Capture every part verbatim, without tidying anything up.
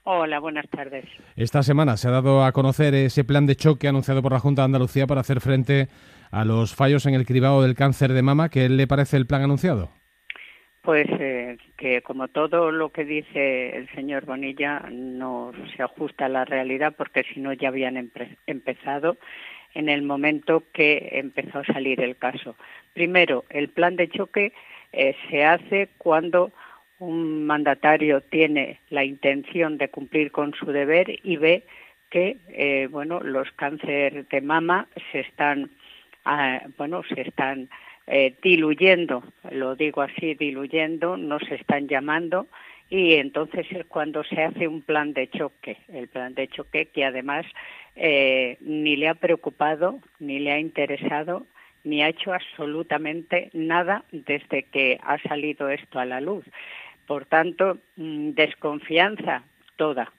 Hola, buenas tardes. Esta semana se ha dado a conocer ese plan de choque anunciado por la Junta de Andalucía para hacer frente a los fallos en el cribado del cáncer de mama. ¿Qué le parece el plan anunciado? Pues eh, que como todo lo que dice el señor Bonilla no se ajusta a la realidad, porque si no ya habían empe- empezado en el momento que empezó a salir el caso. Primero, el plan de choque eh, se hace cuando un mandatario tiene la intención de cumplir con su deber y ve que eh, bueno, los cánceres de mama se están ah, bueno, se están eh, diluyendo, lo digo así, diluyendo, no se están llamando, y entonces es cuando se hace un plan de choque, el plan de choque que además eh, ni le ha preocupado, ni le ha interesado, ni ha hecho absolutamente nada desde que ha salido esto a la luz. Por tanto, desconfianza toda.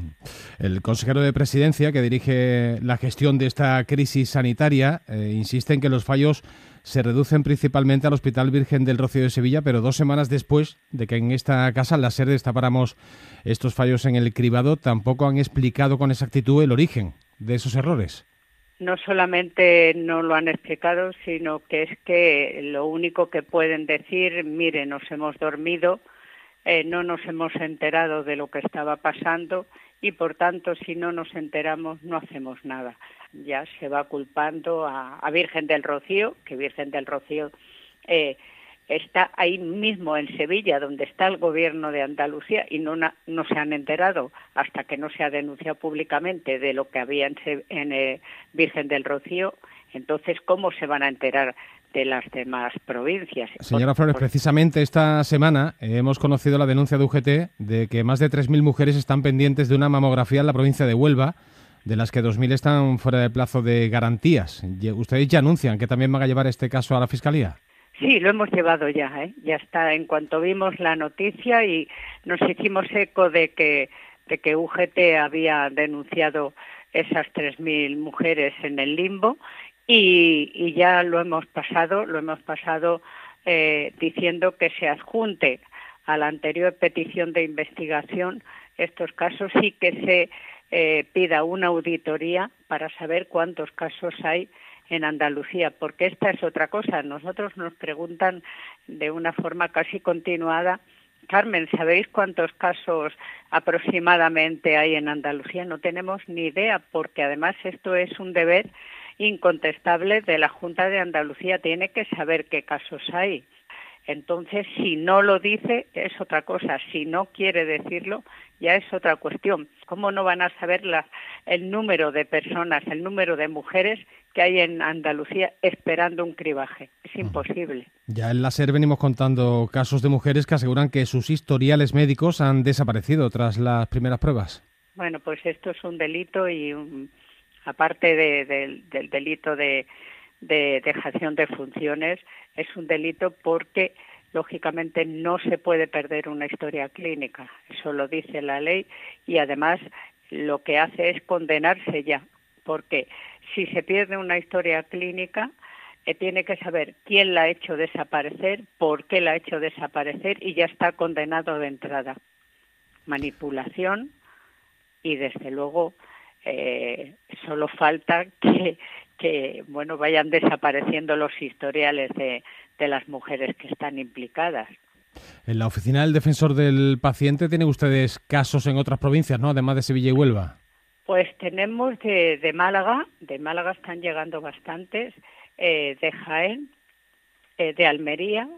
El consejero de Presidencia, que dirige la gestión de esta crisis sanitaria, eh, insiste en que los fallos se reducen principalmente al Hospital Virgen del Rocío de Sevilla, pero dos semanas después de que en esta casa, en la SER, destapáramos estos fallos en el cribado, tampoco han explicado con exactitud el origen de esos errores. No solamente no lo han explicado, sino que es que lo único que pueden decir, mire, nos hemos dormido, eh, no nos hemos enterado de lo que estaba pasando y, por tanto, si no nos enteramos, no hacemos nada. Ya se va culpando a, a Virgen del Rocío, que Virgen del Rocío eh, está ahí mismo en Sevilla, donde está el gobierno de Andalucía, y no, no se han enterado hasta que no se ha denunciado públicamente de lo que había en, en eh, Virgen del Rocío. Entonces, ¿cómo se van a enterar de las demás provincias? Señora Flores, precisamente esta semana hemos conocido la denuncia de U G T de que más de tres mil mujeres están pendientes de una mamografía en la provincia de Huelva, de las que dos mil están fuera de plazo de garantías. ¿Ustedes ya anuncian que también van a llevar este caso a la Fiscalía? Sí, lo hemos llevado ya, ¿eh? Ya está. En cuanto vimos la noticia y nos hicimos eco de que de que U G T había denunciado esas tres mil mujeres en el limbo y, y ya lo hemos pasado, lo hemos pasado eh, diciendo que se adjunte a la anterior petición de investigación estos casos y que se eh, pida una auditoría para saber cuántos casos hay en Andalucía, porque esta es otra cosa. Nosotros nos preguntan de una forma casi continuada, Carmen, ¿sabéis cuántos casos aproximadamente hay en Andalucía? No tenemos ni idea, porque además esto es un deber incontestable de la Junta de Andalucía, tiene que saber qué casos hay. Entonces, si no lo dice, es otra cosa. Si no quiere decirlo, ya es otra cuestión. ¿Cómo no van a saber la, el número de personas, el número de mujeres que hay en Andalucía esperando un cribaje? Es imposible. Ya en la SER venimos contando casos de mujeres que aseguran que sus historiales médicos han desaparecido tras las primeras pruebas. Bueno, pues esto es un delito y un, aparte de, de, del delito de, de dejación de funciones, es un delito porque lógicamente no se puede perder una historia clínica, eso lo dice la ley, y además lo que hace es condenarse ya, porque si se pierde una historia clínica eh, tiene que saber quién la ha hecho desaparecer, por qué la ha hecho desaparecer y ya está condenado de entrada. Manipulación y desde luego eh, solo falta que, que bueno vayan desapareciendo los historiales de de las mujeres que están implicadas. En la Oficina del Defensor del Paciente tienen ustedes casos en otras provincias, ¿no? Además de Sevilla y Huelva. Pues tenemos de, de Málaga, de Málaga están llegando bastantes, eh, de Jaén, eh, de Almería,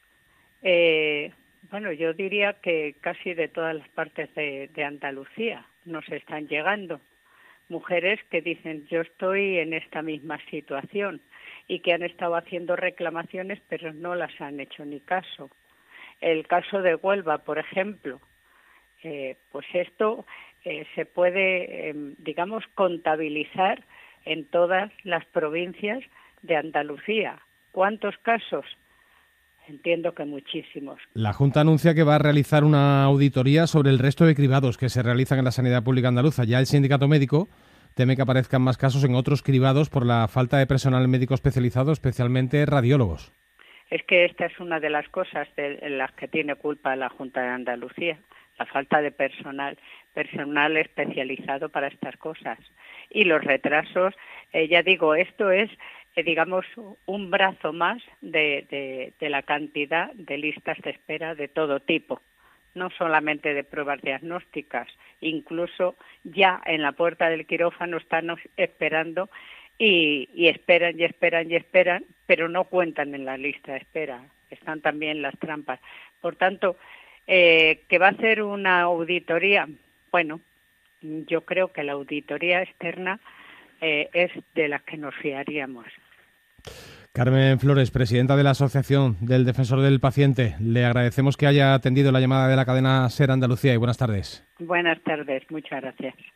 eh, bueno, yo diría que casi de todas las partes de, de Andalucía nos están llegando. Mujeres que dicen, yo estoy en esta misma situación y que han estado haciendo reclamaciones, pero no las han hecho ni caso. El caso de Huelva, por ejemplo, eh, pues esto eh, se puede, eh, digamos, contabilizar en todas las provincias de Andalucía. ¿Cuántos casos? Entiendo que muchísimos. La Junta anuncia que va a realizar una auditoría sobre el resto de cribados que se realizan en la sanidad pública andaluza. Ya el sindicato médico teme que aparezcan más casos en otros cribados por la falta de personal médico especializado, especialmente radiólogos. Es que esta es una de las cosas de las que tiene culpa la Junta de Andalucía, la falta de personal. personal especializado para estas cosas. Y los retrasos, eh, ya digo, esto es, eh, digamos, un brazo más de, de, de la cantidad de listas de espera de todo tipo, no solamente de pruebas diagnósticas, incluso ya en la puerta del quirófano están esperando y, y esperan y esperan y esperan, pero no cuentan en la lista de espera, están también las trampas. Por tanto, eh, ¿que va a hacer una auditoría? Bueno, yo creo que la auditoría externa eh, es de la que nos fiaríamos. Carmen Flores, presidenta de la Asociación del Defensor del Paciente, le agradecemos que haya atendido la llamada de la cadena SER Andalucía y buenas tardes. Buenas tardes, muchas gracias.